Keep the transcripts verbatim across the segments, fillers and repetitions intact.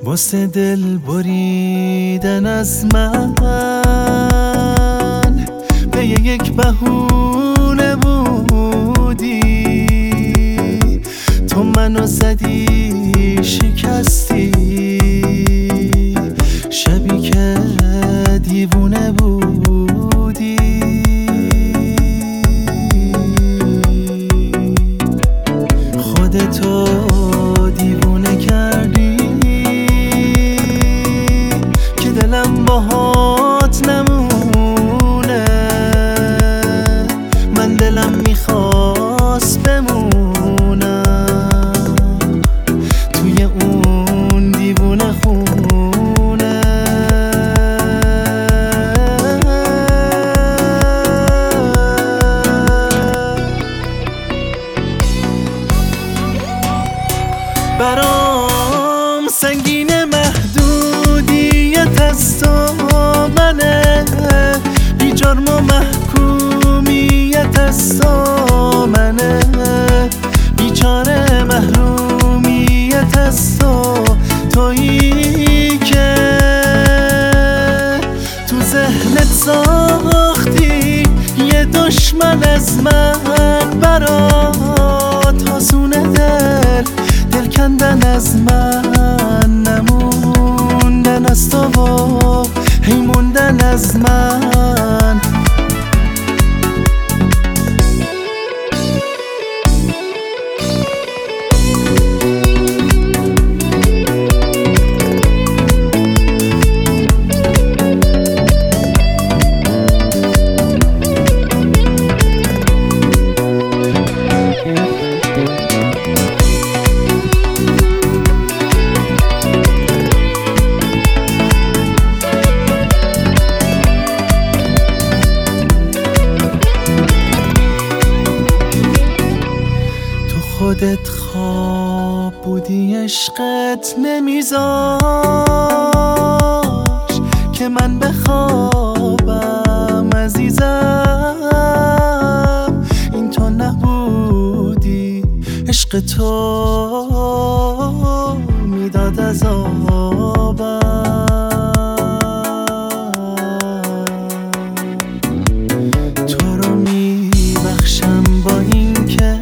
واسه دل بریدن از من به یک بهونه بودی، تو منو زدی شکستی، شبی که دیوونه بودی. خودتو دیوونه کردی که دلم باهات نمونه، من دلم میخواست بمونم توی اون دیوونه خونه. برام سنگین محدودیت از تو منه، بی جرم و محکومیت از تو منه، بیچاره محرومیت از تو، تویی که تو ذهنت ساختی یه دشمن از من، برات آسونه دل دل کندن از من، نموندن از تو و هی موندن از من. خودت خواب بودی، عشقت نمیذاش که من بخوابم عزیزم، این تو نبودی، عشق تو میداد عذابم. تو رو میبخشم با این که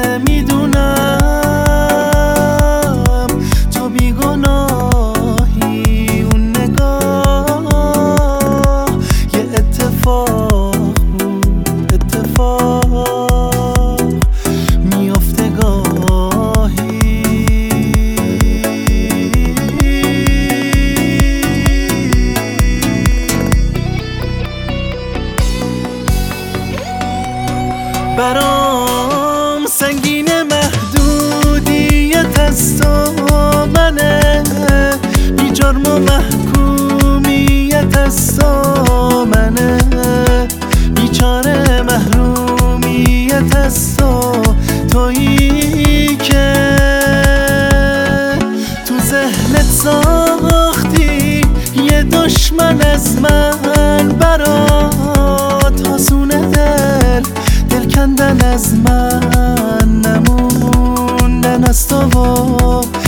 برام سنگین محدودیت از تو منه، بی جرم و محکومیت از تو منه، بیچاره محرومیت از تو، تویی که تو ذهنت ساختی یه دشمن از من، برات آسونه دل دل کندن از من، نموندن از تو و